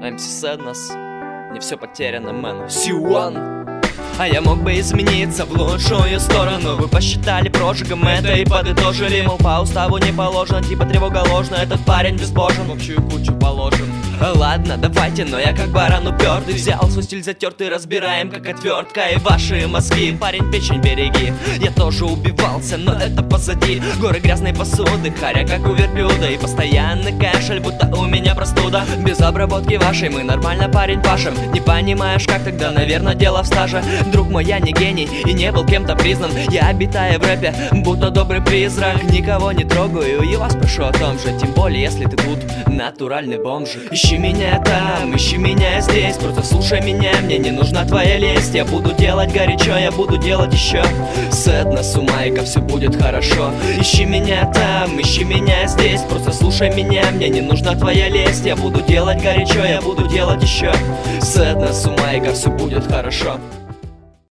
MC Sadness, не все потеряно, мэн. C1. А я мог бы измениться в лучшую сторону. Вы посчитали прожигом это и подытожили, мол, по уставу не положено, типа тревога ложна, этот парень безбожен, в общую кучу положен. Ладно, давайте, но я как баран упертый, взял свой стиль затертый, разбираем как отвертка. И ваши мозги, парень, печень береги. Я тоже убивался, но это позади. Горы грязной посуды, харя как у верблюда, и постоянный кашель, будто у меня простуда. Без обработки вашей мы нормально, парень, пашем. Не понимаешь как, тогда, наверное, дело в стаже. Друг мой, я не гений и не был кем-то признан. Я обитаю в рэпе, будто добрый призрак. Никого не трогаю и вас прошу о том же, тем более если ты тут натуральный бомж. Ищи меня там, ищи меня здесь, просто слушай меня, мне не нужна твоя лесть. Я буду делать горячо, я буду делать еще. Sadness у Майка, все будет хорошо. Ищи меня там, ищи меня здесь, просто слушай меня, мне не нужна твоя лесть. Я буду делать горячо, я буду делать еще. Sadness у Майка, все будет хорошо.